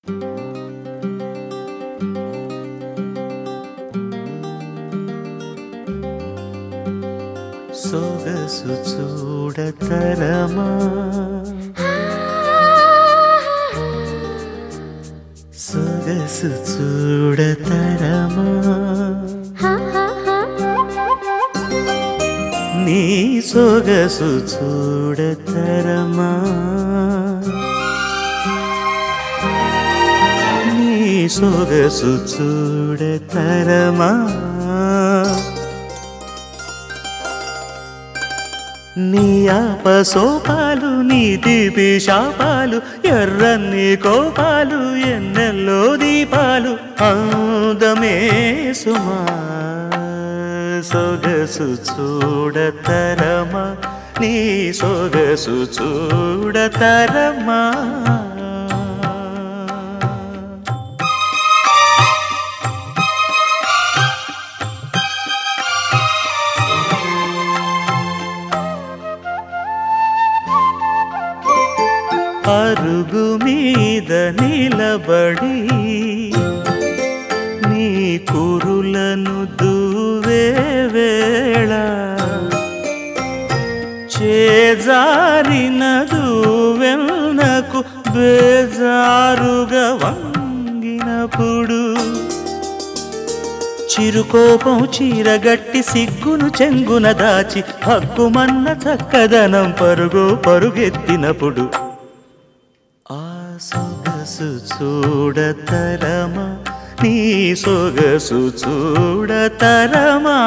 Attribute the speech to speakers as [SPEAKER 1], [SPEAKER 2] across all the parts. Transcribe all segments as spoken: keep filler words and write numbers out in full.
[SPEAKER 1] సొగసు చూడతరమా సొగసు చూడతరమా నీ సొగసు చూడతరమా నీ సొగసు చూడతరమా నీ ఆపసోపాలు నీ తీపి శాపాలు ఎర్రన్ని కోపాలు ఎన్నెల్లో దీపాలు అందమే సుమా సొగసు చూడతరమా నీ సొగసు చూడతరమా అరుగు మీద నిలబడి నీ కురులను దువ్వే వేళ చేజారిన దువ్వెన్నకు బేజారుగా వంగినప్పుడు చిరుకోపం చీరగట్టి సిగ్గును చెంగున దాచి హక్కుమన్న చక్కదనం పరుగు పరుగెత్తినప్పుడు ఆ సొగసు చూడతరమా నీ సొగసు చూడతరమా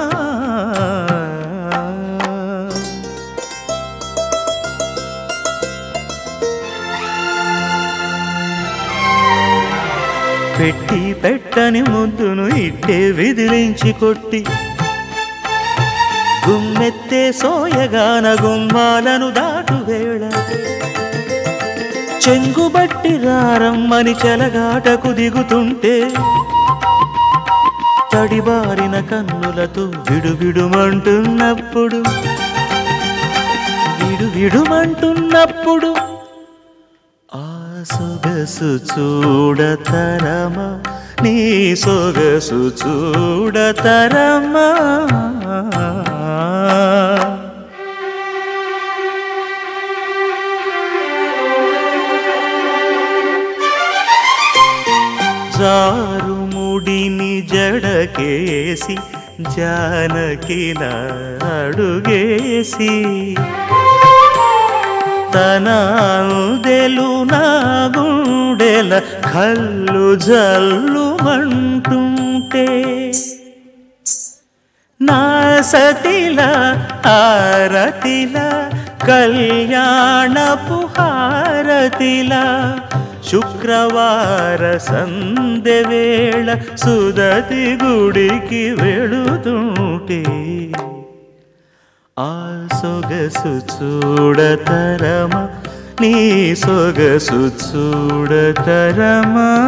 [SPEAKER 1] పెట్టి పెట్టని ముద్దును ఇట్టే విదిలించి కొట్టి గుమ్మెత్తే సోయగాన గుమ్మాలను దాటు వేళ చెంగుబట్టి రారమ్మని చెలగాటకు దిగుతుంటే తడిబారిన కన్నులతో విడువిడుమంటున్నప్పుడు విడువిడుమంటున్నప్పుడు ఆ సొగసు చూడతరమా నీ సొగసు చూడతరమా జారుముడిని జడకేసి జానకిలా అడుగేసి తన అందెలు నా గుండెల కళ్ళు జల్లుమంటుంటే నా సతిలా ఆరతిలా కళ్యాణపు హారతిలా శుక్రవార సంధ్య వేళ సుదతి గుడికి వెళుతుంటే ఆ సొగసు చూడతరమా నీ సొగసు చూడతరమా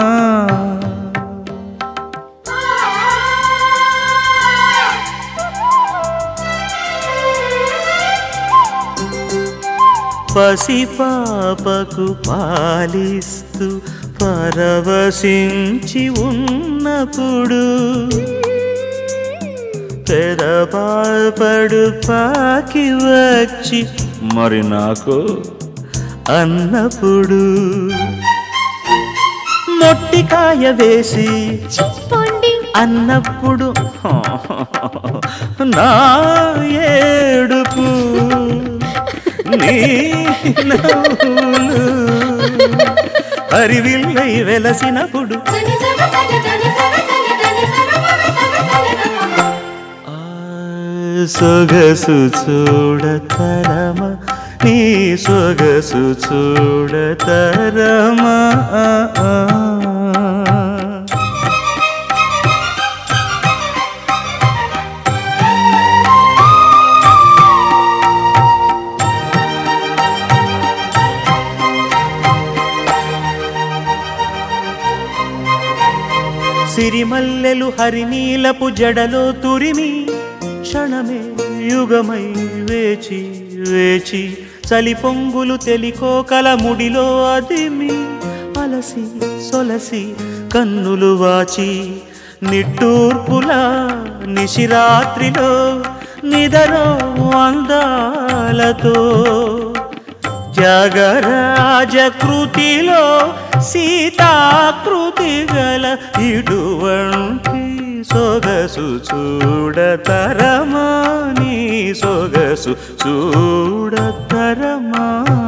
[SPEAKER 1] పసిపాపకు పాలిస్తూ పరవశించి ఉన్నప్పుడు పెదపాపడు పాకి వచ్చి మరి నాకు అన్నప్పుడు మొట్టికాయ వేసి అన్నప్పుడు నా ఏడుపు నీ నవ్వులు హరివిల్లై వెలసినప్పుడు ఆ సొగసు చూడతరమా నీ సొగసు చూడతరమా సిరిమల్లెలు హరినీలపు జడలో తురిమి క్షణమే యుగమై వేచి వేచి చలి పొంగులు తెలికోకల ముడిలో అదిమి అలసి సొలసి కన్నులు వాచి నిట్టూర్పులా నిశిరాత్రిలో నిదరో అందాలతో జగరాజ కృతిలో సీతాకృతి గల ఇటువంటి సొగసు చూడతరమా నీ సొగసు చూడతరమా.